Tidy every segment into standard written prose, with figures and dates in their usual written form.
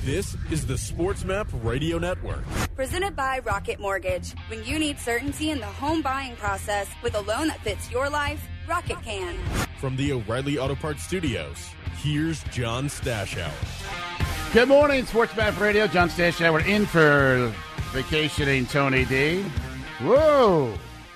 This is the SportsMap Radio Network. Presented by Rocket Mortgage. When you need certainty in the home buying process with a loan that fits your life, Rocket can. From the O'Reilly Auto Parts Studios, here's John Stashower. Good morning, SportsMap Radio. John Stashower in for vacationing Tony D. Whoa.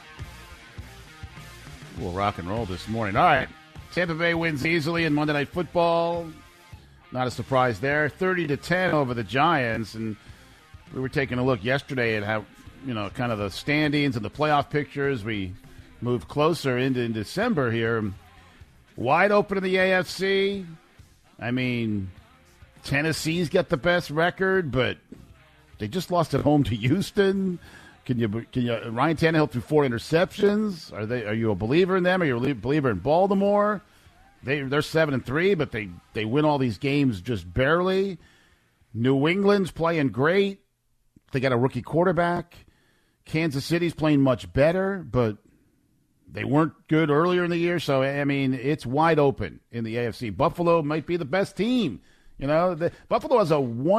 We'll rock and roll this morning. All right. Tampa Bay wins easily in Monday Night Football. Not a surprise there. 30-10 over the Giants. And we were taking a look yesterday at how, kind of the standings and the playoff pictures. We moved closer into December here. Wide open in the AFC. I mean, Tennessee's got the best record, but they just lost at home to Houston. Can you Ryan Tannehill threw 4 interceptions? Are you a believer in them? Are you a believer in Baltimore? They're 7-3, but they win all these games just barely. New England's playing great. They got a rookie quarterback. Kansas City's playing much better, but they weren't good earlier in the year. So, I mean, it's wide open in the AFC. Buffalo might be the best team. Buffalo has a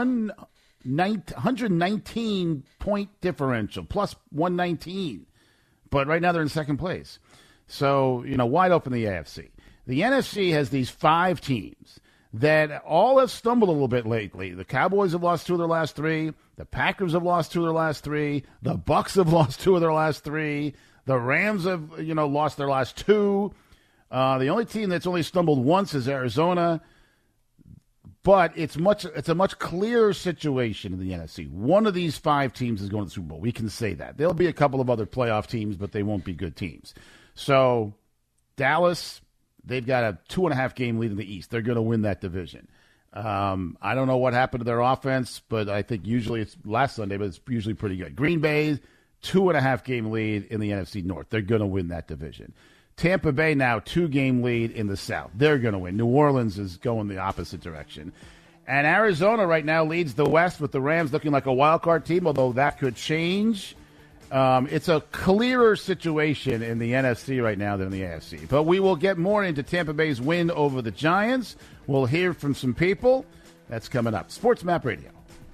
119-point differential, plus 119. But right now they're in second place. So, wide open the AFC. The NFC has these 5 teams that all have stumbled a little bit lately. The Cowboys have lost 2 of their last 3. The Packers have lost 2 of their last 3. The Bucs have lost 2 of their last 3. The Rams have, lost their last 2. The only team that's only stumbled once is Arizona. But it's a much clearer situation in the NFC. One of these 5 teams is going to the Super Bowl. We can say that. There'll be a couple of other playoff teams, but they won't be good teams. So Dallas, they've got a 2.5-game lead in the East. They're going to win that division. I don't know what happened to their offense, but I think usually it's last Sunday, but it's usually pretty good. Green Bay, 2.5-game lead in the NFC North. They're going to win that division. Tampa Bay now 2-game lead in the South. They're going to win. New Orleans is going the opposite direction. And Arizona right now leads the West with the Rams looking like a wild card team, although that could change. It's a clearer situation in the NFC right now than the AFC. But we will get more into Tampa Bay's win over the Giants. We'll hear from some people. That's coming up. SportsMap Radio.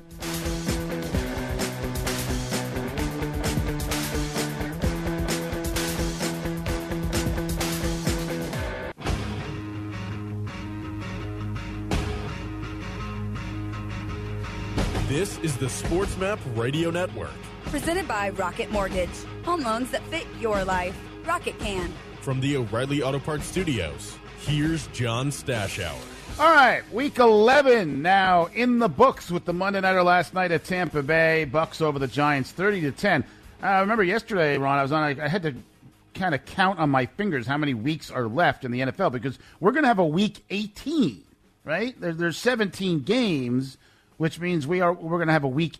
This is the SportsMap Radio Network. Presented by Rocket Mortgage. Home loans that fit your life. Rocket can. From the O'Reilly Auto Parts Studios, here's John Stashower. All right, Week 11 now in the books with the Monday Nighter last night at Tampa Bay. Bucs over the Giants, 30-10. I remember yesterday, Ron, I had to kind of count on my fingers how many weeks are left in the NFL because we're going to have a Week 18, right? There's 17 games, which means we're going to have a Week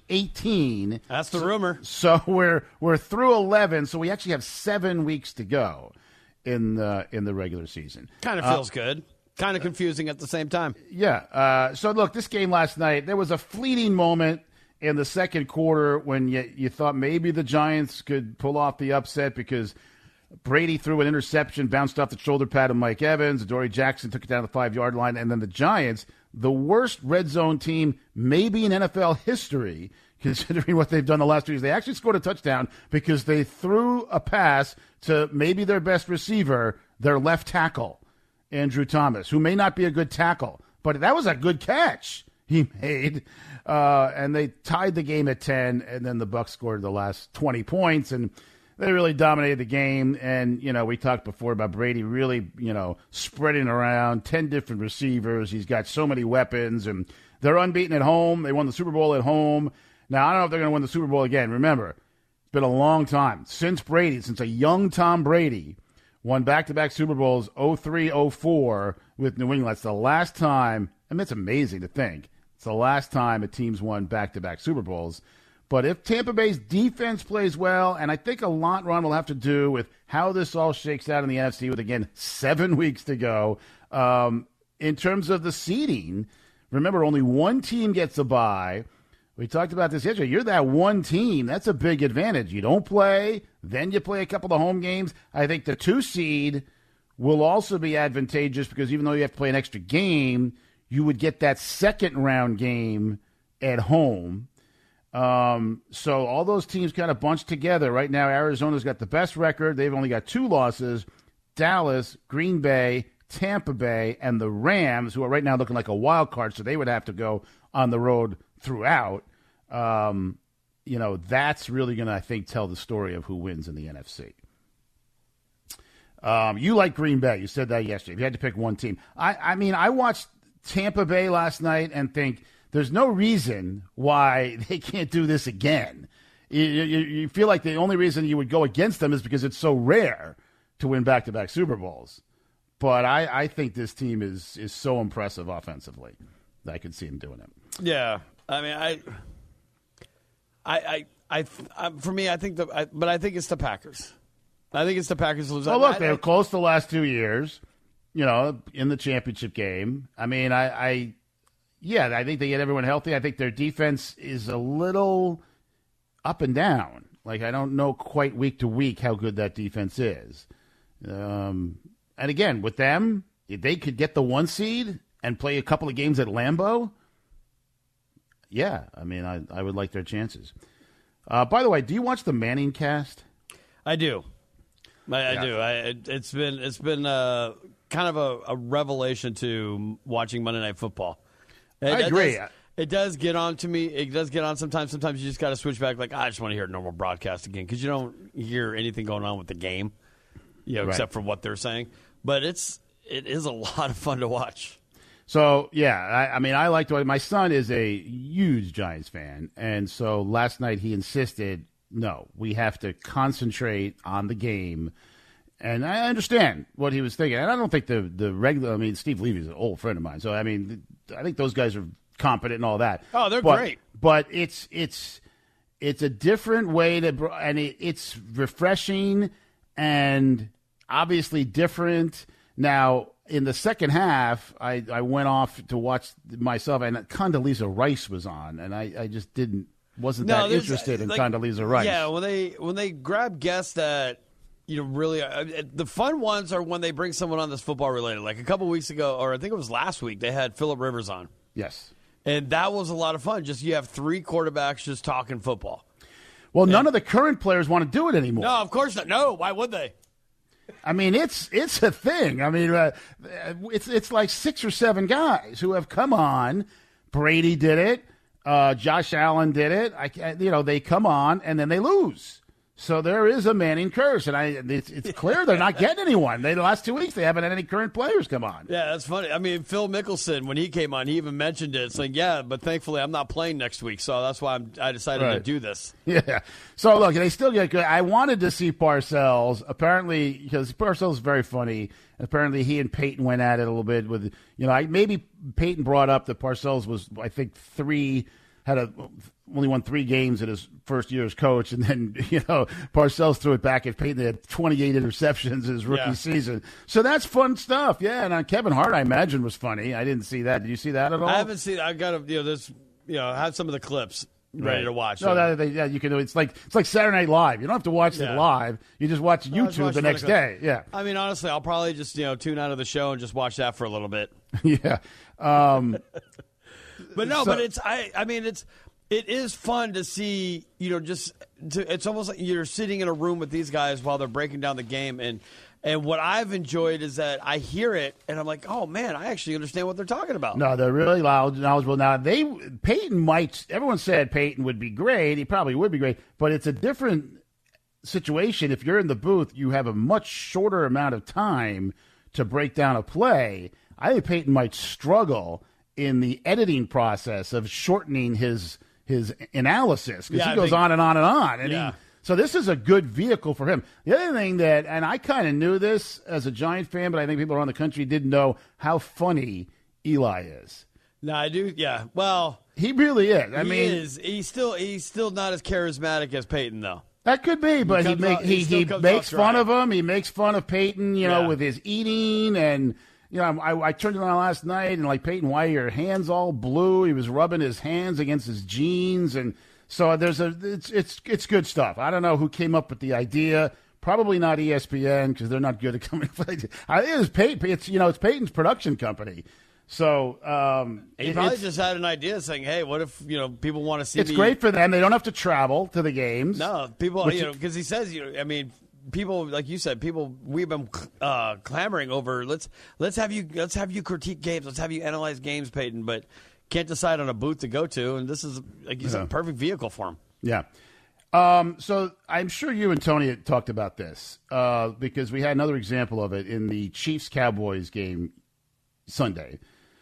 18. That's the rumor. So we're through 11, so we actually have 7 weeks to go in the regular season. Kind of feels good. Kind of confusing at the same time. Yeah. So look, this game last night, there was a fleeting moment in the second quarter when you thought maybe the Giants could pull off the upset because Brady threw an interception, bounced off the shoulder pad of Mike Evans. Adoree Jackson took it down the 5-yard line, and then the Giants, the worst red zone team maybe in NFL history, considering what they've done the last 2 years. They actually scored a touchdown because they threw a pass to maybe their best receiver, their left tackle, Andrew Thomas, who may not be a good tackle, but that was a good catch he made. And they tied the game at 10, and then the Bucs scored the last 20 points, and they really dominated the game. And, we talked before about Brady really, spreading around 10 different receivers. He's got so many weapons, and they're unbeaten at home. They won the Super Bowl at home. Now, I don't know if they're going to win the Super Bowl again. Remember, it's been a long time since a young Tom Brady won back-to-back Super Bowls, 03-04 with New England. That's the last time. I mean, it's amazing to think. It's the last time a team's won back-to-back Super Bowls. But if Tampa Bay's defense plays well, and I think a lot, Ron, will have to do with how this all shakes out in the NFC with, again, 7 weeks to go. In terms of the seeding, remember, only one team gets a bye. We talked about this yesterday. You're that one team. That's a big advantage. You don't play, then you play a couple of home games. I think the 2 seed will also be advantageous because even though you have to play an extra game, you would get that second round game at home. So all those teams kind of bunched together. Right now, Arizona's got the best record. They've only got 2 losses. Dallas, Green Bay, Tampa Bay, and the Rams, who are right now looking like a wild card, so they would have to go on the road throughout. That's really going to, I think, tell the story of who wins in the NFC. You like Green Bay. You said that yesterday. If you had to pick one team. I watched Tampa Bay last night and think there's no reason why they can't do this again. You feel like the only reason you would go against them is because it's so rare to win back-to-back Super Bowls. But I think this team is so impressive offensively that I could see them doing it. Yeah. I mean, for me, I think it's the Packers. I think it's the Packers lose. Well, look, they were close the last 2 years, in the championship game. I mean, I think they get everyone healthy. I think their defense is a little up and down. Like, I don't know quite week to week how good that defense is. And again, with them, if they could get the 1 seed and play a couple of games at Lambeau, yeah, I mean, I would like their chances. By the way, do you watch the Manning cast? I do. I do. It's been kind of a revelation to watching Monday Night Football. I agree. It does get on to me. It does get on sometimes. Sometimes you just got to switch back. Like, I just want to hear a normal broadcast again because you don't hear anything going on with the game, right, except for what they're saying. But it is a lot of fun to watch. So, yeah, I liked it. My son is a huge Giants fan, and so last night he insisted, no, we have to concentrate on the game. And I understand what he was thinking. And I don't think the regular – Steve Levy's an old friend of mine. So, I think those guys are competent and all that. Oh, they're great. But it's a different way to – and it's refreshing and obviously different. Now, in the second half, I went off to watch myself, and Condoleezza Rice was on, and I just wasn't that interested in Condoleezza Rice. Yeah, when they grab guests that really the fun ones are when they bring someone on that's football related. Like a couple weeks ago, or I think it was last week, they had Phillip Rivers on. Yes, and that was a lot of fun. Just you have 3 quarterbacks just talking football. Well, none of the current players want to do it anymore. No, of course not. No, why would they? I mean, it's a thing. I mean, it's like 6 or 7 guys who have come on. Brady did it. Josh Allen did it. They come on and then they lose. So there is a Manning curse, and it's clear they're not getting anyone. The last 2 weeks they haven't had any current players come on. Yeah, that's funny. I mean, Phil Mickelson, when he came on, he even mentioned it. It's like, yeah, but thankfully I'm not playing next week, so that's why I decided to do this. Yeah. So look, they still get good. I wanted to see Parcells, apparently, because Parcells is very funny. Apparently, he and Peyton went at it a little bit with, maybe Peyton brought up that Parcells was, I think, only won 3 games in his first year as coach, and then Parcells threw it back at Peyton. They had 28 interceptions in his rookie season, so that's fun stuff. Yeah, and Kevin Hart, I imagine, was funny. I didn't see that. Did you see that at all? I haven't seen. I got to have some of the clips ready to watch. No, you can do it. It's like Saturday Night Live. You don't have to watch it live. You just watch YouTube the next day. Yeah. I mean, honestly, I'll probably just tune out of the show and just watch that for a little bit. Yeah. But no, but it is fun to see, it's almost like you're sitting in a room with these guys while they're breaking down the game. And what I've enjoyed is that I hear it and I'm like, oh man, I actually understand what they're talking about. No, they're really loud, knowledgeable. Now, everyone said Peyton would be great. He probably would be great, but it's a different situation. If you're in the booth, you have a much shorter amount of time to break down a play. I think Peyton might struggle in the editing process of shortening his analysis because he goes on and on and on. And so this is a good vehicle for him. The other thing and I kind of knew this as a Giant fan, but I think people around the country didn't know how funny Eli is. No, I do. Yeah. Well, he really is. He's still not as charismatic as Peyton, though. That could be, but he makes fun of him. He makes fun of Peyton, with his eating and. I turned it on last night, and Peyton, why are your hands all blue? He was rubbing his hands against his jeans, and so it's good stuff. I don't know who came up with the idea. Probably not ESPN because they're not good at coming. It is Peyton. It's Peyton's production company, So he probably just had an idea saying, "Hey, what if people want to see?" It's great for them; they don't have to travel to the games. No, people, because he says, people like you said, we've been clamoring over. Let's have you critique games. Let's have you analyze games, Peyton. But can't decide on a booth to go to, and this is like you said, a perfect vehicle for him. Yeah. So I'm sure you and Tony had talked about this because we had another example of it in the Chiefs-Cowboys game Sunday.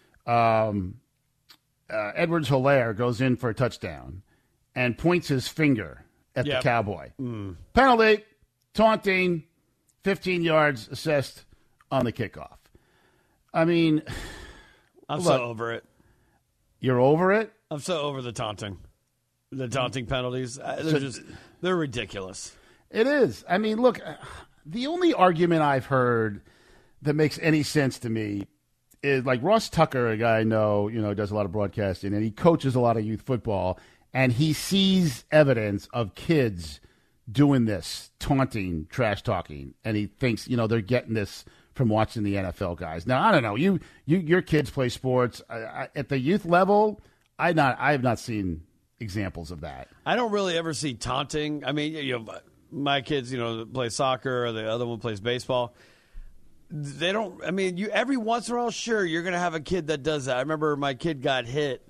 Edwards-Helaire goes in for a touchdown and points his finger at the Cowboy. Penalty, taunting, 15 yards assessed on the kickoff. I mean, I'm so over it. You're over it? I'm so over the taunting. The taunting penalties. They're ridiculous. It is. I mean, look, the only argument I've heard that makes any sense to me is like Ross Tucker, a guy I know, does a lot of broadcasting, and he coaches a lot of youth football, and he sees evidence of kids doing this, taunting, trash talking, and he thinks, they're getting this from watching the NFL guys. Now, I don't know. Your kids play sports. At the youth level, I have not seen examples of that. I don't really ever see taunting. I mean, my kids, play soccer, or the other one plays baseball. They don't. I mean, every once in a while, sure, you're going to have a kid that does that. I remember my kid got hit.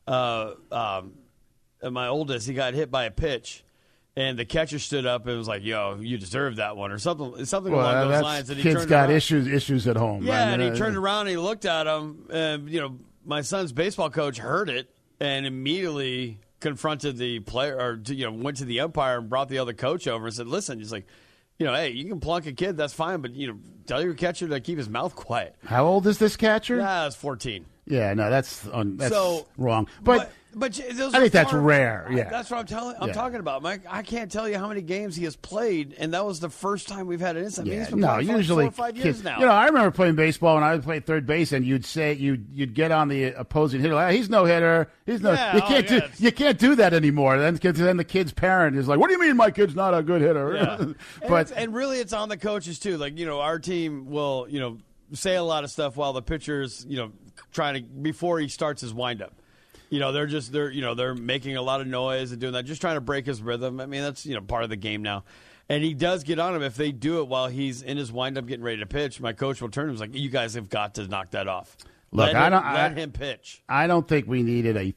My oldest, he got hit by a pitch, and the catcher stood up and was like, "Yo, you deserve that one," or something along those lines. And he kids got issues at home. Yeah, and he turned around and he looked at him. And my son's baseball coach heard it and immediately confronted the player, or went to the umpire and brought the other coach over and said, "Listen," he's like, hey, you can plunk a kid, that's fine, but tell your catcher to keep his mouth quiet. How old is this catcher? Yeah, it's 14. Yeah, no, that's wrong. But I think that's rare. Yeah, that's what I'm talking about, Mike. I can't tell you how many games he has played, and that was the first time we've had an incident. Yeah. I mean, he's been playing for 4 or 5 years now. I remember playing baseball when I would play third base, and you'd say you'd get on the opposing hitter, like, he's no hitter. He's no. You can't do that anymore. Then the kid's parent is like, "What do you mean my kid's not a good hitter?" Yeah. and really, it's on the coaches too. Like our team will say a lot of stuff while the pitcher's trying to, before he starts his windup. They're making a lot of noise and doing that, just trying to break his rhythm. I mean, that's part of the game now. And he does get on him if they do it while he's in his windup getting ready to pitch. My coach will turn to him and like, "You guys have got to knock that off. Look, let him pitch." I don't think we needed a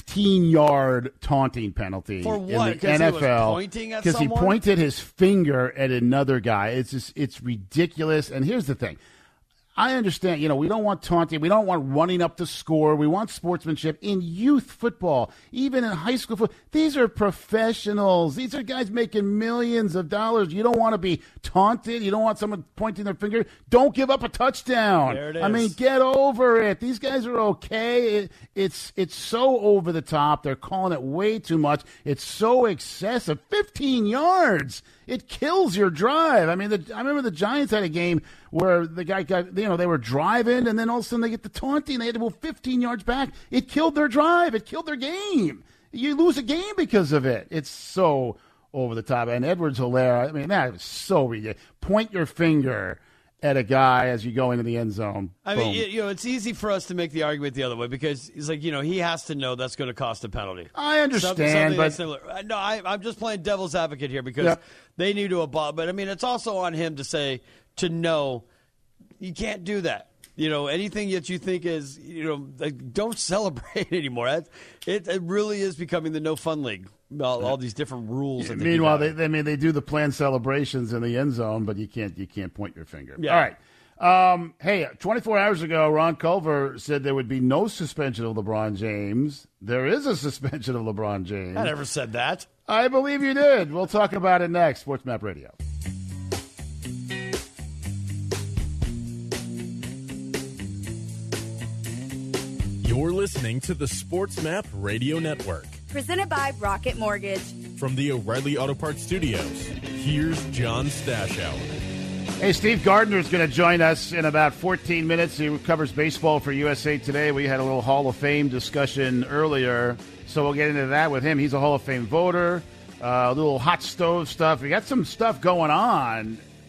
15-yard taunting penalty for what? In the NFL. He was pointing at someone? Because he pointed his finger at another guy. It's ridiculous. And here's the thing. I understand, we don't want taunting. We don't want running up the score. We want sportsmanship in youth football, even in high school football. These are professionals. These are guys making millions of dollars. You don't want to be taunted. You don't want someone pointing their finger. Don't give up a touchdown. There it is. I mean, get over it. These guys are okay. It's so over the top. They're calling it way too much. It's so excessive. 15 yards. It kills your drive. I mean, I remember the Giants had a game where the guy got, they were driving, and then all of a sudden they get the taunting. They had to move 15 yards back. It killed their drive. It killed their game. You lose a game because of it. It's so over the top. And Edwards-Helaire, I mean, that was so ridiculous. Point your finger at a guy as you go into the end zone. I mean, it's easy for us to make the argument the other way because he's like, he has to know that's going to cost a penalty. I understand, but no, I'm just playing devil's advocate here because they need to abolish. But I mean, it's also on him to know you can't do that. Anything that you think is, don't celebrate anymore. It really is becoming the no fun league. All these different rules. Meanwhile, they do the planned celebrations in the end zone, but you can't point your finger. Yeah. All right. Hey, 24 hours ago, Ron Culver said there would be no suspension of LeBron James. There is a suspension of LeBron James. I never said that. I believe you did. We'll talk about it next. SportsMap Radio. You're listening to the SportsMap Radio Network. Presented by Rocket Mortgage. From the O'Reilly Auto Parts Studios, here's John Stashower. Hey, Steve Gardner is going to join us in about 14 minutes. He covers baseball for USA Today. We had a little Hall of Fame discussion earlier, so we'll get into that with him. He's a Hall of Fame voter. A little hot stove stuff. We got some stuff going on.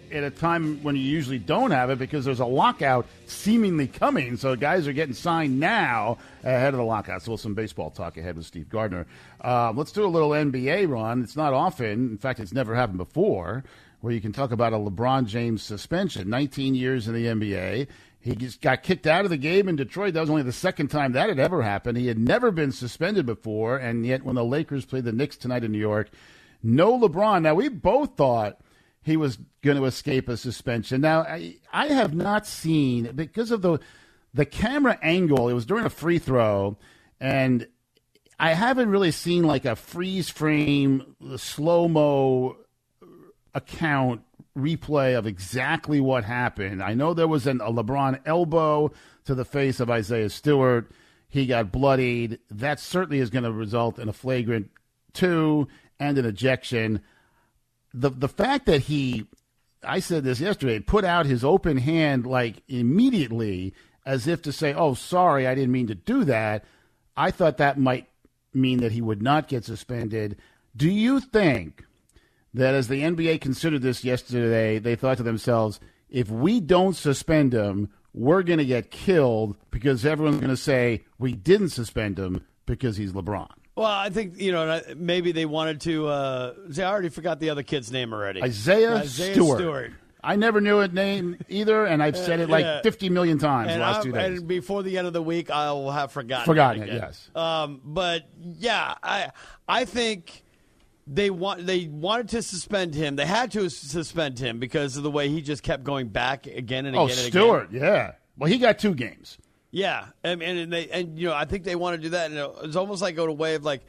at a time when you usually don't have it because there's a lockout seemingly coming. So guys are getting signed now ahead of the lockout. So some baseball talk ahead with Steve Gardner. Let's do a little NBA run. It's not often. In fact, it's never happened before where you can talk about a LeBron James suspension. 19 years in the NBA. He just got kicked out of the game in Detroit. That was only the second time that had ever happened. He had never been suspended before, and yet when the Lakers played the Knicks tonight in New York, no LeBron. Now, we both thought he was going to escape a suspension. Now, I have not seen, because of the camera angle, it was during a free throw, and I haven't really seen like a freeze frame, slow-mo account replay of exactly what happened. I know there was a LeBron elbow to the face of Isaiah Stewart. He got bloodied. That certainly is going to result in a flagrant 2 and an ejection. The fact that I said this yesterday, put out his open hand like immediately as if to say, oh, sorry, I didn't mean to do that. I thought that might mean that he would not get suspended. Do you think that as the NBA considered this yesterday, they thought to themselves, if we don't suspend him, we're going to get killed because everyone's going to say we didn't suspend him because he's LeBron? Well, I think, maybe they wanted to say, I already forgot the other kid's name already. Isaiah Stewart. I never knew his name either, and I've said it like 50 million times the last 2 days. And before the end of the week, I will have forgotten it, yes. But, yeah, I think they wanted to suspend him. They had to suspend him because of the way he just kept going back again and again and again. Oh, Stewart, yeah. Well, he got 2 games. Yeah, and I think they want to do that. And it's almost like a way of like,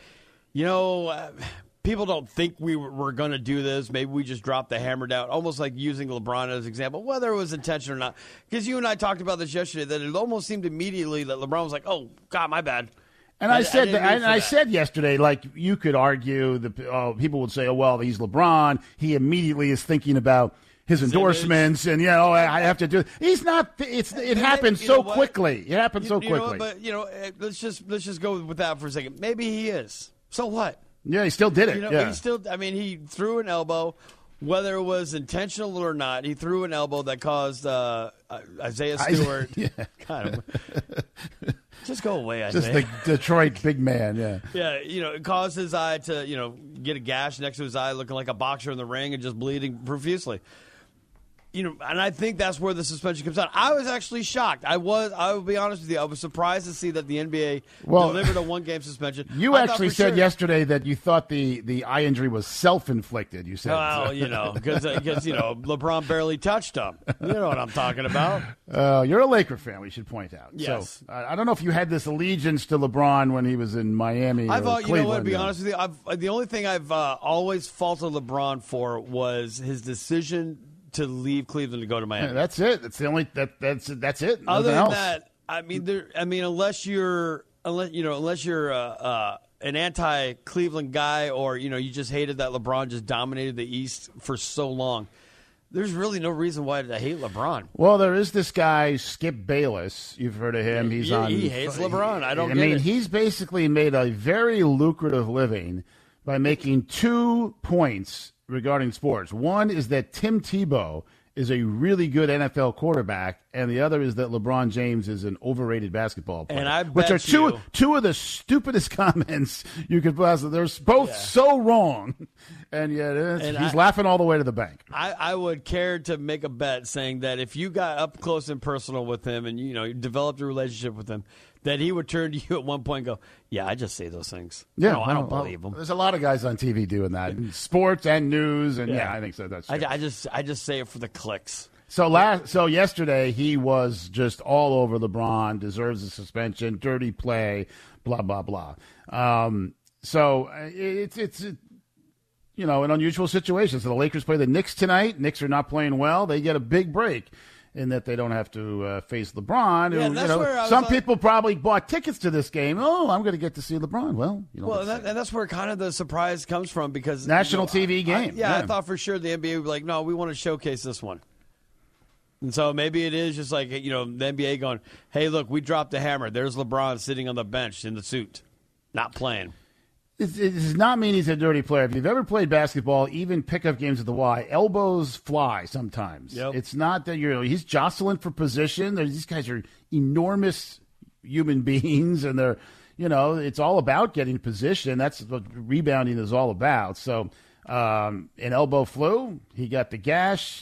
people don't think we were going to do this. Maybe we just dropped the hammer down. Almost like using LeBron as an example, whether it was intentional or not. Because you and I talked about this yesterday, that it almost seemed immediately that LeBron was like, "Oh God, my bad." And I said yesterday, like you could argue that people would say, "Oh well, he's LeBron. He immediately is thinking about his endorsements, and I have to do." He's not. It happened so quickly. It happened so quickly. But let's just go with that for a second. Maybe he is. So what? Yeah, he still did it. He still. I mean, he threw an elbow, whether it was intentional or not. He threw an elbow that caused Isaiah Stewart. God, just go away, Isaiah. Just the Detroit big man. Yeah. Yeah, it caused his eye to get a gash next to his eye, looking like a boxer in the ring and just bleeding profusely. And I think that's where the suspension comes out. I was actually shocked. I will be honest with you. I was surprised to see that the NBA delivered a 1-game suspension. You actually said yesterday that you thought the eye injury was self-inflicted. You said, well, because LeBron barely touched him. You know what I'm talking about. You're a Laker fan, we should point out. Yes. So I don't know if you had this allegiance to LeBron when he was in Miami or Cleveland. You know what, to be honest with you, the only thing I've always faulted LeBron for was his decision to leave Cleveland to go to Miami. Yeah, that's it. That's the only that's it. Other than else. that, unless you're an anti-Cleveland guy, or you just hated that LeBron just dominated the East for so long, there's really no reason why to hate LeBron. Well, there is this guy Skip Bayless. You've heard of him. He hates LeBron. I don't. He's basically made a very lucrative living by making 2 points regarding sports. One is that Tim Tebow is a really good NFL quarterback, and the other is that LeBron James is an overrated basketball player. And I bet which are two of the stupidest comments you could possibly. They're both so wrong, and yet he's laughing all the way to the bank. I would care to make a bet saying that if you got up close and personal with him, and you developed a relationship with him, that he would turn to you at one point and go, "Yeah, I just say those things." Yeah, I don't believe them. There's a lot of guys on TV doing that, in sports and news, and I think so. That's true. I just say it for the clicks. So yesterday he was just all over LeBron, deserves a suspension, dirty play, blah blah blah. So it's an unusual situation. So the Lakers play the Knicks tonight. Knicks are not playing well. They get a big break in that they don't have to face LeBron. Some people probably bought tickets to this game. Oh, I'm going to get to see LeBron. Well, and that's where kind of the surprise comes from, because national TV game. I thought for sure the NBA would be like, no, we want to showcase this one. And so maybe it is just like, the NBA going, hey, look, we dropped the hammer. There's LeBron sitting on the bench in the suit, not playing. It does not mean he's a dirty player. If you've ever played basketball, even pickup games at the Y, elbows fly sometimes. Yep. It's not that he's jostling for position. These guys are enormous human beings, and they're, it's all about getting position. That's what rebounding is all about. So, an elbow flew. He got the gash.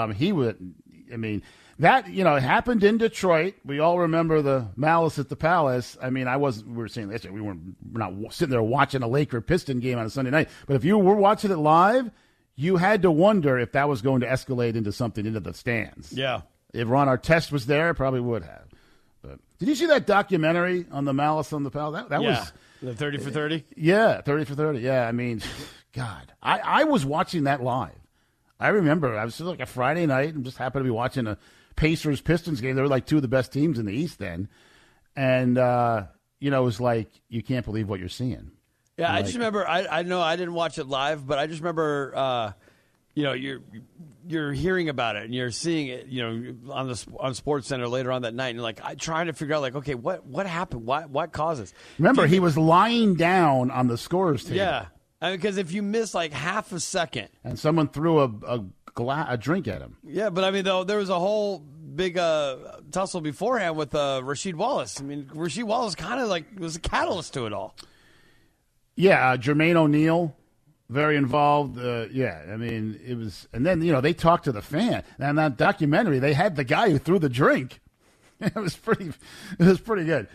That, it happened in Detroit. We all remember the malice at the Palace. We were saying this, we're not sitting there watching a Laker Piston game on a Sunday night. But if you were watching it live, you had to wonder if that was going to escalate into something into the stands. Yeah. If Ron Artest was there, probably would have. But did you see that documentary on the malice on the Palace? That was the 30 for 30? Yeah, 30 for 30. Yeah, God. I was watching that live. I remember I was like a Friday night and just happened to be watching a Pacers-Pistons game. They were like two of the best teams in the East then. And, it was like, you can't believe what you're seeing. Yeah, I just remember, I know I didn't watch it live, but I just remember, you're hearing about it and you're seeing it, on SportsCenter later on that night. And you're like, trying to figure out, okay, what happened? What causes? Remember, he was lying down on the scorer's table. Yeah. Because if you miss like half a second. And someone threw a drink at him. Yeah, but there was a whole big tussle beforehand with Rasheed Wallace. Rasheed Wallace kind of was a catalyst to it all. Yeah, Jermaine O'Neal, very involved. It was, and then they talked to the fan. And that documentary, they had the guy who threw the drink. It was pretty good.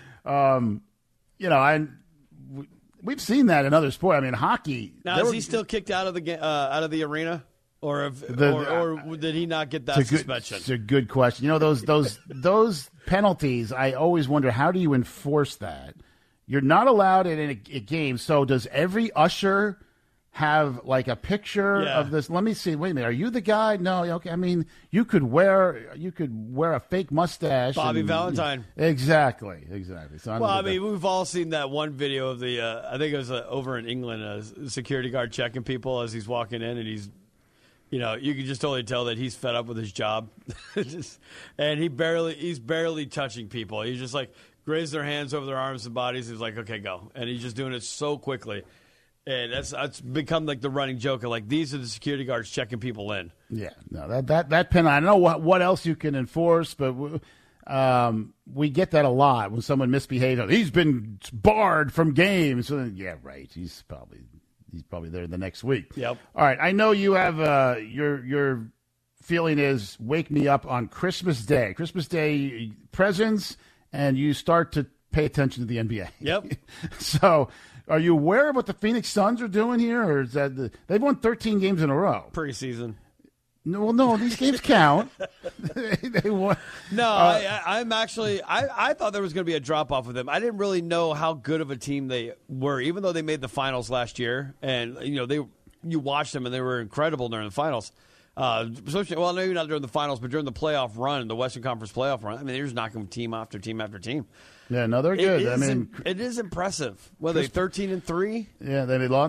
We've seen that in other sports. Hockey. Now, is he still kicked out of the arena? Or did he not get that suspension? It's a good question. Those penalties, I always wonder, how do you enforce that? You're not allowed it in a game. So does every usher have like a picture of this? Let me see. Wait a minute. Are you the guy? No. Okay. You could wear a fake mustache. Bobby Valentine. Exactly. So we've all seen that one video of the. I think it was over in England, a security guard checking people as he's walking in, and he's. You can just totally tell that he's fed up with his job, and he's barely touching people. He's just like raise their hands over their arms and bodies. He's like, okay, go, and he's just doing it so quickly, and that's become like the running joke of like these are the security guards checking people in. Yeah, no, that pen. I don't know what else you can enforce, but we get that a lot when someone misbehaves. He's been barred from games. So, yeah, right. He's probably there the next week. Yep. All right. I know you have your feeling is wake me up on Christmas Day. Christmas Day presents, and you start to pay attention to the NBA. Yep. So, are you aware of what the Phoenix Suns are doing here, or is that they've won 13 games in a row? Preseason. No, these games count. They won. No, I'm actually. I thought there was going to be a drop off with them. I didn't really know how good of a team they were, even though they made the finals last year. And you watched them, and they were incredible during the finals. Well, maybe not during the finals, but during the playoff run, the Western Conference playoff run. They're just knocking team after team after team. Yeah, no, they're good. It is impressive. Were they 13-3? Yeah,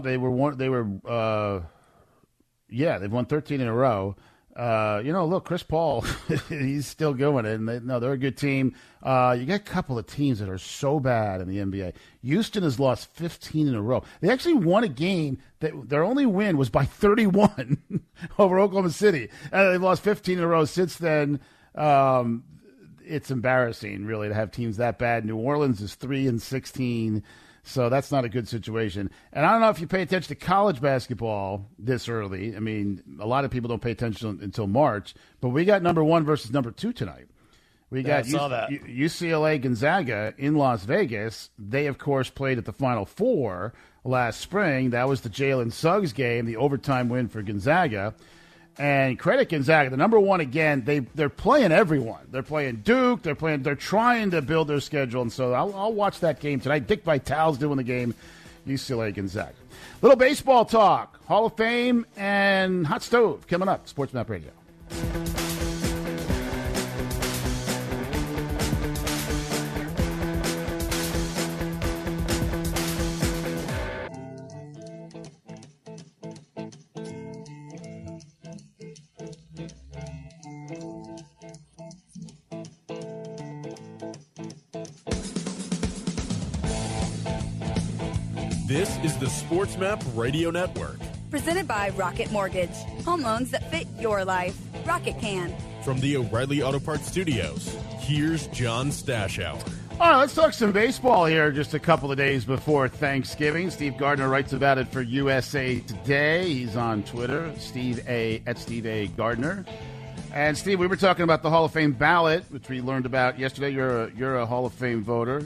they've won 13 in a row. Look, Chris Paul, he's still going, and they're a good team. You got a couple of teams that are so bad in the NBA. Houston has lost 15 in a row. They actually won a game that their only win was by 31 over Oklahoma City, and they've lost 15 in a row since then. It's embarrassing, really, to have teams that bad. New Orleans is 3-16. So that's not a good situation. And I don't know if you pay attention to college basketball this early. A lot of people don't pay attention until March. But we got number 1 versus number 2 tonight. We got UCLA Gonzaga in Las Vegas. They, of course, played at the Final Four last spring. That was the Jalen Suggs game, the overtime win for Gonzaga. And credit Gonzaga, the number 1 again. They're playing everyone. They're playing Duke. They're trying to build their schedule. And so I'll watch that game tonight. Dick Vitale's doing the game. UCLA Gonzaga. Little baseball talk. Hall of Fame and Hot Stove coming up. Sports Map Radio. This is the SportsMap Radio Network. Presented by Rocket Mortgage. Home loans that fit your life. Rocket can. From the O'Reilly Auto Parts Studios, here's John Stashow. All right, let's talk some baseball here just a couple of days before Thanksgiving. Steve Gardner writes about it for USA Today. He's on Twitter, at Steve A. Gardner. And, Steve, we were talking about the Hall of Fame ballot, which we learned about yesterday. You're a Hall of Fame voter.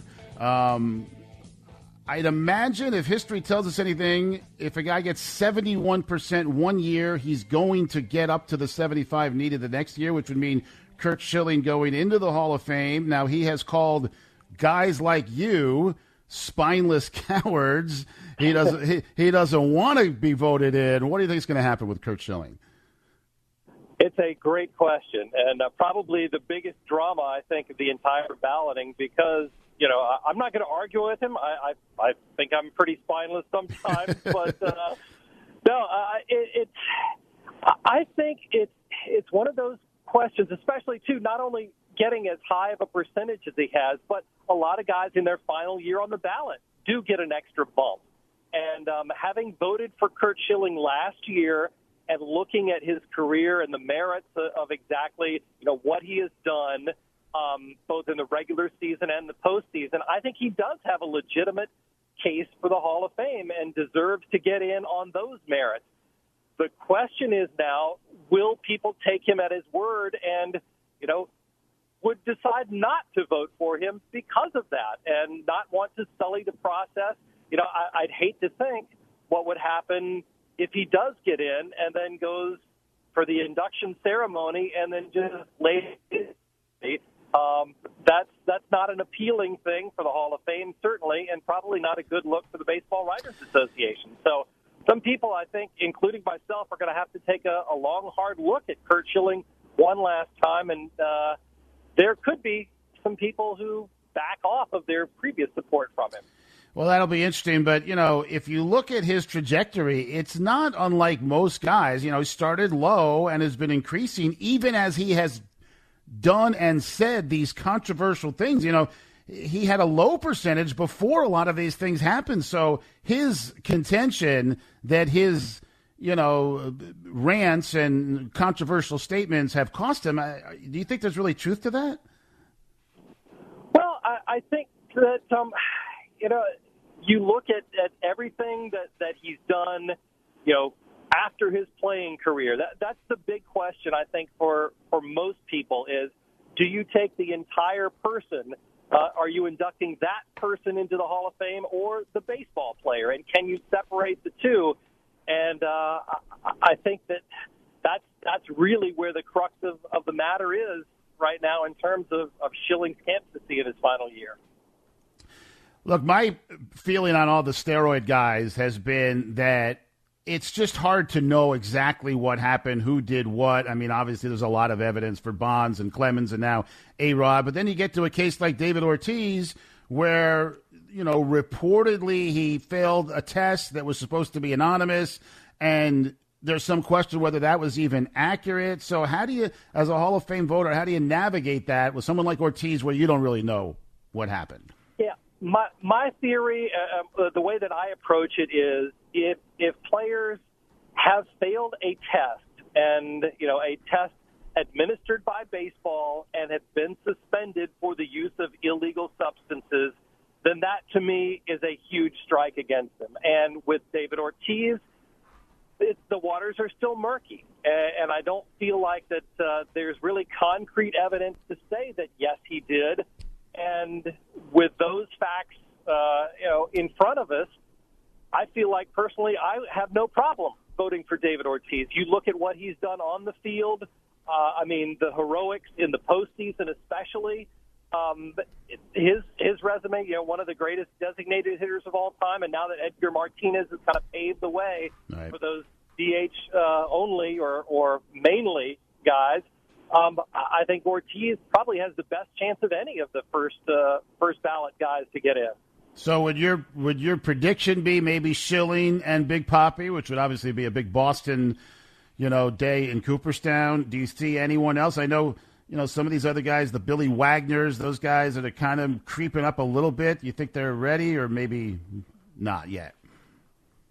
I'd imagine if history tells us anything, if a guy gets 71% one year, he's going to get up to the 75 needed the next year, which would mean Curt Schilling going into the Hall of Fame. Now, he has called guys like you spineless cowards. He doesn't want to be voted in. What do you think is going to happen with Curt Schilling? It's a great question, and probably the biggest drama, I think, of the entire balloting because, you know, I'm not going to argue with him. I think I'm pretty spineless sometimes, but I think it's one of those questions, especially, too, not only getting as high of a percentage as he has, but a lot of guys in their final year on the ballot do get an extra bump. And having voted for Curt Schilling last year and looking at his career and the merits of exactly, you know, what he has done, both in the regular season and the postseason, I think he does have a legitimate case for the Hall of Fame and deserves to get in on those merits. The question is now, will people take him at his word and, you know, would decide not to vote for him because of that and not want to sully the process? You know, I'd hate to think what would happen if he does get in and then goes for the induction ceremony and then just lays that's not an appealing thing for the Hall of Fame, certainly, and probably not a good look for the Baseball Writers Association. So some people, I think, including myself, are going to have to take a long, hard look at Curt Schilling one last time, and there could be some people who back off of their previous support from him. Well, that'll be interesting, but, you know, if you look at his trajectory, it's not unlike most guys. You know, he started low and has been increasing even as he has done and said these controversial things. You know, he had a low percentage before a lot of these things happened. So his contention that his, you know, rants and controversial statements have cost him, do you think there's really truth to that? Well, I think that, you know, you look at everything that he's done, you know, after his playing career. That's the big question, I think, for most people is, do you take the entire person? Are you inducting that person into the Hall of Fame or the baseball player? And can you separate the two? And I think that's really where the crux of the matter is right now in terms of Schilling's candidacy in his final year. Look, my feeling on all the steroid guys has been that it's just hard to know exactly what happened, who did what. I mean, obviously there's a lot of evidence for Bonds and Clemens and now A-Rod, but then you get to a case like David Ortiz where, you know, reportedly he failed a test that was supposed to be anonymous, and there's some question whether that was even accurate. So how do you, as a Hall of Fame voter, how do you navigate that with someone like Ortiz where you don't really know what happened? Yeah, my theory, the way that I approach it is if players have failed a test and, you know, a test administered by baseball and have been suspended for the use of illegal substances, then that to me is a huge strike against them. And with David Ortiz, the waters are still murky, and I don't feel like that there's really concrete evidence to say that, yes, he did. And with those facts, you know, in front of us, I feel like personally I have no problem voting for David Ortiz. You look at what he's done on the field. I mean, the heroics in the postseason especially. His resume, you know, one of the greatest designated hitters of all time, and now that Edgar Martinez has kind of paved the way for those DH only or mainly guys, I think Ortiz probably has the best chance of any of the first ballot guys to get in. So would your prediction be maybe Schilling and Big Papi, which would obviously be a big Boston, you know, day in Cooperstown? Do you see anyone else? I know, you know, some of these other guys, the Billy Wagners, those guys that are kind of creeping up a little bit. You think they're ready or maybe not yet?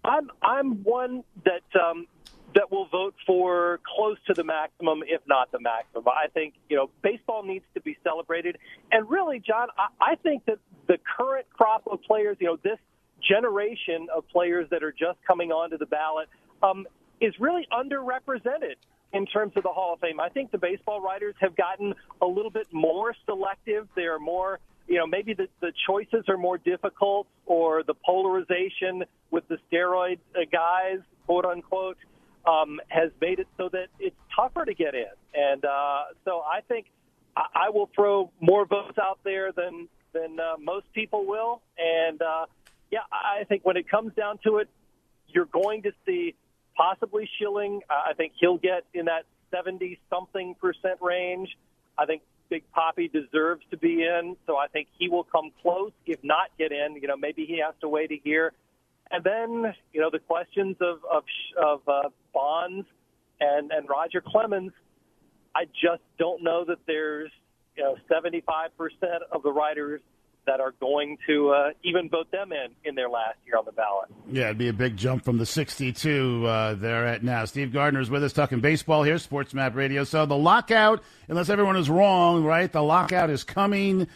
I'm one that that will vote for close to the maximum, if not the maximum. I think, baseball needs to be celebrated. And really, John, I think that the current crop of players, this generation of players that are just coming onto the ballot, is really underrepresented in terms of the Hall of Fame. I think the baseball writers have gotten a little bit more selective. They are more, maybe the choices are more difficult, or the polarization with the steroid guys, quote unquote, has made it so that it's tougher to get in. And so I think I will throw more votes out there than most people will. And, I think when it comes down to it, you're going to see possibly Schilling. I think he'll get in that 70-something% range. I think Big Papi deserves to be in, so I think he will come close, if not get in. Maybe he has to wait a year. And then, the questions of Bonds and Roger Clemens, I just don't know that there's 75% of the writers that are going to even vote them in their last year on the ballot. Yeah, it'd be a big jump from the 62 they're at now. Steve Gardner is with us talking baseball here, SportsMap Radio. So the lockout, unless everyone is wrong, right, the lockout is coming,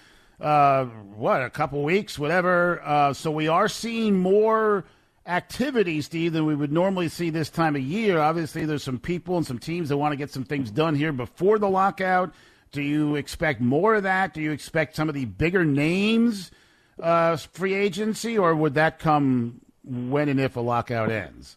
a couple weeks, whatever. So we are seeing more activity, Steve, than we would normally see this time of year. Obviously, there's some people and some teams that want to get some things done here before the lockout. Do you expect more of that? Do you expect some of the bigger names free agency, or would that come when and if a lockout ends?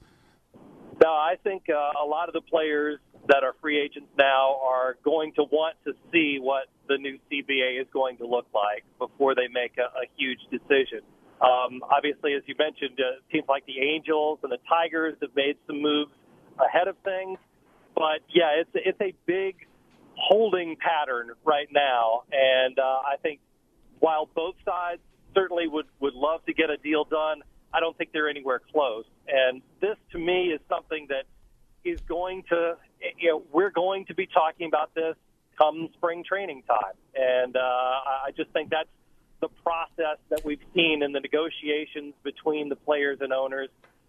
No, I think a lot of the players that are free agents now are going to want to see what the new CBA is going to look like before they make a huge decision. Obviously, as you mentioned, teams like the Angels and the Tigers have made some moves ahead of things. But, yeah, it's a big holding pattern right now. And I think while both sides certainly would love to get a deal done, I don't think they're anywhere close. And this, to me, is something that is going to, we're going to be talking about this come spring training time. And I just think that's the process that we've seen in the negotiations between the players and owners.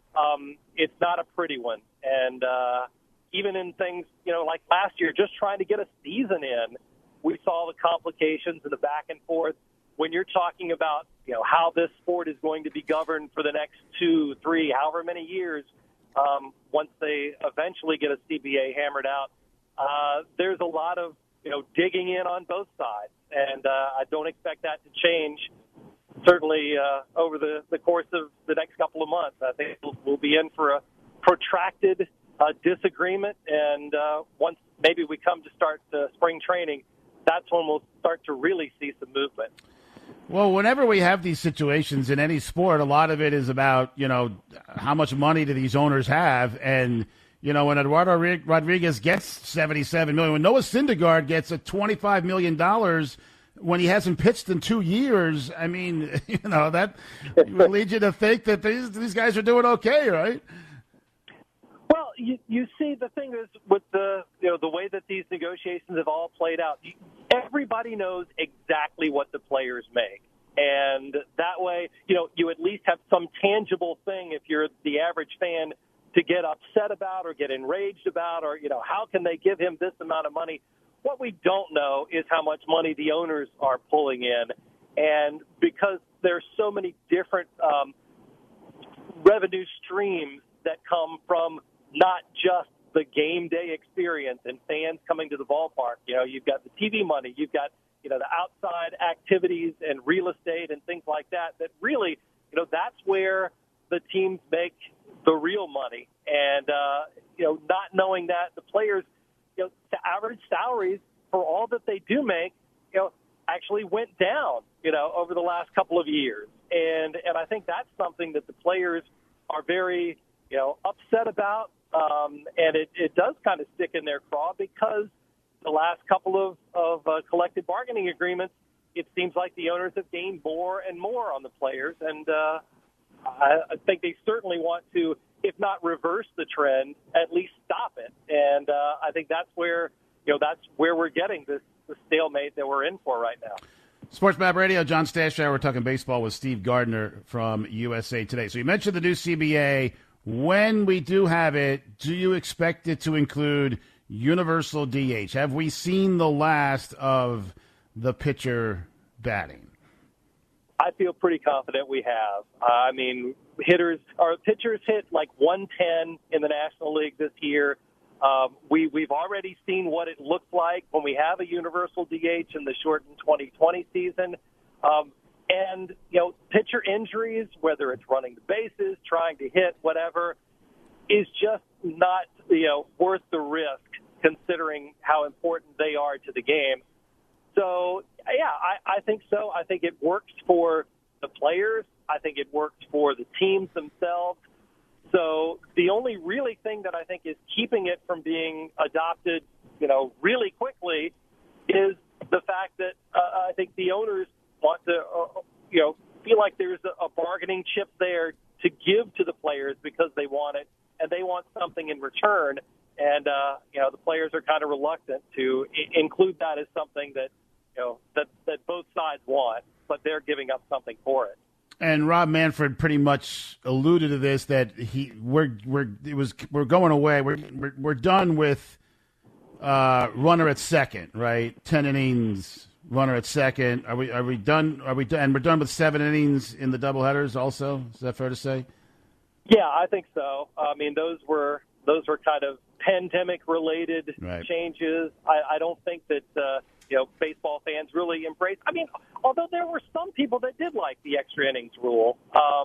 It's not a pretty one. And even in things, like last year, just trying to get a season in, we saw the complications and the back and forth. When you're talking about, how this sport is going to be governed for the next 2, 3, however many years, once they eventually get a CBA hammered out, there's a lot of, digging in on both sides. And I don't expect that to change, certainly over the course of the next couple of months. I think we'll be in for a protracted disagreement, and once maybe we come to start spring training, that's when we'll start to really see some movement. Well, whenever we have these situations in any sport, a lot of it is about, how much money do these owners have? And, when Eduardo Rodriguez gets $77 million, when Noah Syndergaard gets a $25 million when he hasn't pitched in 2 years, I mean, that would lead you to think that these guys are doing okay, right? Well, you see, the thing is with the way that these negotiations have all played out, everybody knows exactly what the players make. And that way, you at least have some tangible thing if you're the average fan to get upset about or get enraged about, or, how can they give him this amount of money? What we don't know is how much money the owners are pulling in. And because there's so many different revenue streams that come from not just the game day experience and fans coming to the ballpark. You've got the TV money, you've got, the outside activities and real estate and things like that really, that's where the teams make the real money. And, not knowing that, the players, the average salaries for all that they do make, actually went down, over the last couple of years. And I think that's something that the players are very, upset about. And it does kind of stick in their craw because the last couple of collective bargaining agreements, it seems like the owners have gained more and more on the players. And I think they certainly want to, if not reverse the trend, at least stop it. And I think that's where we're getting this stalemate that we're in for right now. SportsMap Radio, John Stashower. We're talking baseball with Steve Gardner from USA Today. So you mentioned the new CBA. when we do have it, do you expect it to include universal DH? Have we seen the last of the pitcher batting? I feel pretty confident we have. I mean, pitchers hit like 110 in the National League this year. We've already seen what it looks like when we have a universal DH in the shortened 2020 season. And, pitcher injuries, whether it's running the bases, trying to hit, whatever, is just not, worth the risk considering how important they are to the game. So, yeah, I think so. I think it works for the players. I think it works for the teams themselves. So the only really thing that I think is keeping it from being adopted, really quickly is the fact that I think the owners want to, feel like there's a bargaining chip there to give to the players because they want it and they want something in return. And, the players are kind of reluctant to include that as something that, that both sides want, but they're giving up something for it. And Rob Manfred pretty much alluded to this, that we're going away. We're done with runner at second, right? 10 innings, runner at second. Are we done? And we're done with 7 innings in the doubleheaders. Also, is that fair to say? Yeah, I think so. I mean, those were kind of pandemic-related changes. I don't think that baseball fans really embrace. I mean, although there were some people that did like the extra innings rule,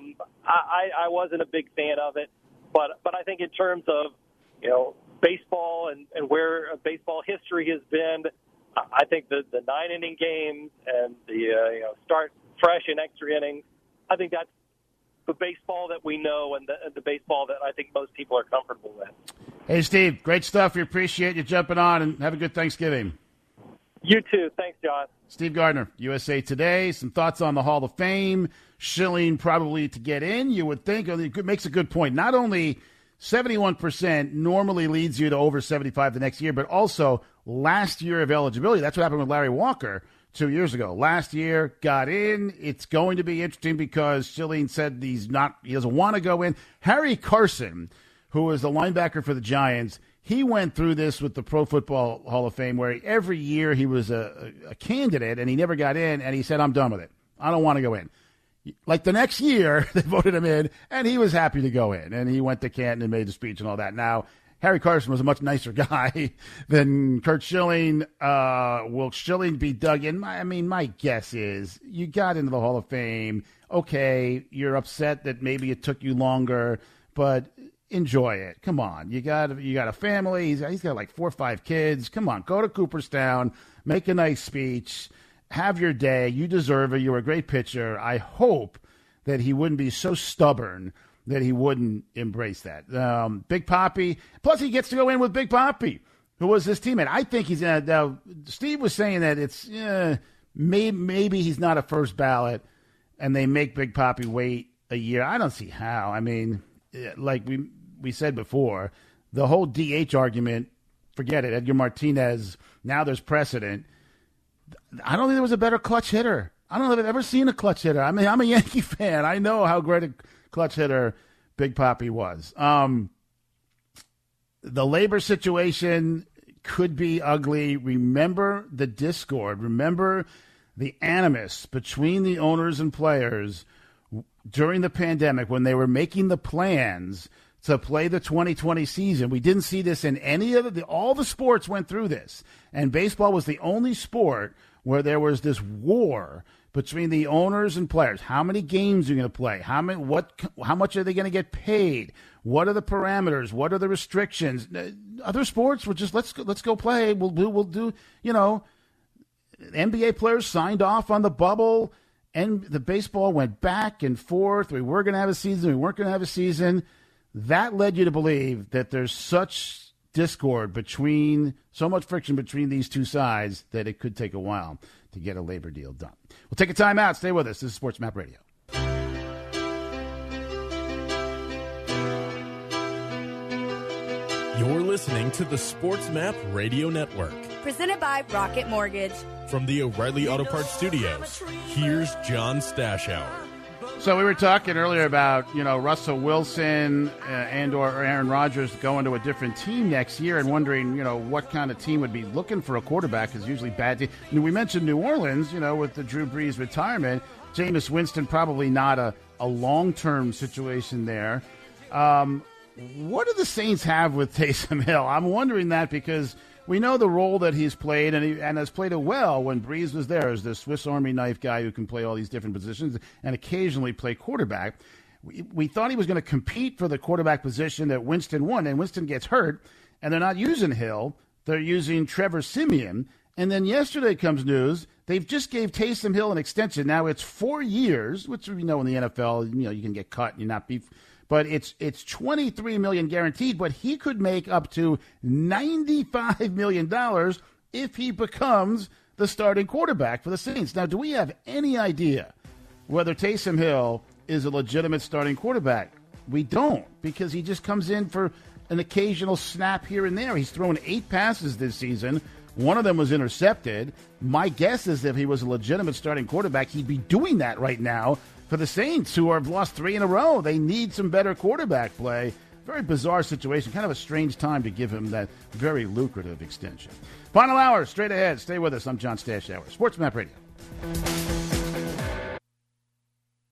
I wasn't a big fan of it. But I think in terms of baseball and where baseball history has been, I think the 9-inning games and the start fresh in extra innings, I think that's the baseball that we know and the baseball that I think most people are comfortable with. Hey, Steve, great stuff. We appreciate you jumping on, and have a good Thanksgiving. You too. Thanks, John. Steve Gardner, USA Today. Some thoughts on the Hall of Fame. Schilling probably to get in, you would think. It makes a good point. Not only 71% normally leads you to over 75 the next year, but also last year of eligibility. That's what happened with Larry Walker 2 years ago. Last year, got in. It's going to be interesting because Schilling said he doesn't want to go in. Harry Carson, who was the linebacker for the Giants, he went through this with the Pro Football Hall of Fame where every year he was a candidate and he never got in, and he said, I'm done with it. I don't want to go in. Like the next year, they voted him in, and he was happy to go in. And he went to Canton and made the speech and all that. Now, Harry Carson was a much nicer guy than Curt Schilling. Will Schilling be dug in? I mean, my guess is you got into the Hall of Fame. Okay, you're upset that maybe it took you longer, but enjoy it. Come on. You got a family. He's got like 4 or 5 kids. Come on, go to Cooperstown, make a nice speech, have your day. You deserve it. You're a great pitcher. I hope that he wouldn't be so stubborn that he wouldn't embrace that. Big Papi. Plus, he gets to go in with Big Papi, who was his teammate. I think he's now. Steve was saying that it's maybe he's not a first ballot, and they make Big Papi wait a year. I don't see how. I mean, like we said before, the whole DH argument, forget it. Edgar Martinez, now there's precedent. I don't think there was a better clutch hitter. I don't know if I've ever seen a clutch hitter. I mean, I'm a Yankee fan. I know how great a clutch hitter Big Papi was. The labor situation could be ugly. Remember the discord. Remember the animus between the owners and players during the pandemic when they were making the plans to play the 2020 season. We didn't see this in any of all the sports went through this. And baseball was the only sport where there was this war between the owners and players. How many games are you going to play? How much are they going to get paid? What are the parameters? What are the restrictions? Other sports were just let's go play. We'll do. NBA players signed off on the bubble, and the baseball went back and forth. We were going to have a season. We weren't going to have a season. That led you to believe that there's such discord so much friction between these two sides that it could take a while to get a labor deal done. We'll take a time out. Stay with us. This is Sports Map Radio. You're listening to the Sports Map Radio Network. Presented by Rocket Mortgage. From the O'Reilly Auto Parts Studios, here's John Stashower. So we were talking earlier about, Russell Wilson and/or Aaron Rodgers going to a different team next year and wondering, what kind of team would be looking for a quarterback, because usually bad team. We mentioned New Orleans, with the Drew Brees retirement. Jameis Winston probably not a long-term situation there. What do the Saints have with Taysom Hill? I'm wondering that because we know the role that he's played, and has played it well when Brees was there as the Swiss Army knife guy who can play all these different positions and occasionally play quarterback. We thought he was going to compete for the quarterback position that Winston won, and Winston gets hurt, and they're not using Hill. They're using Trevor Siemian. And then yesterday comes news, they've just gave Taysom Hill an extension. Now it's 4 years, which we know in the NFL, you can get cut and you're not beat. But it's $23 million guaranteed, but he could make up to $95 million if he becomes the starting quarterback for the Saints. Now, do we have any idea whether Taysom Hill is a legitimate starting quarterback? We don't, because he just comes in for an occasional snap here and there. He's thrown 8 passes this season. One of them was intercepted. My guess is if he was a legitimate starting quarterback, he'd be doing that right now for the Saints, who have lost 3 in a row. They need some better quarterback play. Very bizarre situation. Kind of a strange time to give him that very lucrative extension. Final hour, straight ahead. Stay with us. I'm John Stashower, Sports Map Radio.